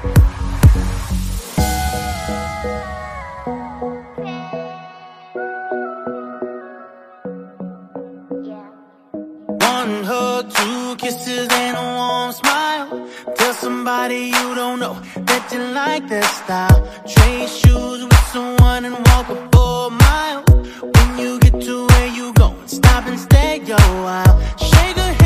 One hug, two kisses, and a warm smile. Tell somebody you don't know that you like their style. Trade shoes with someone and walk a 4 mile. When you get to where you going, stop and stay a while. Shake a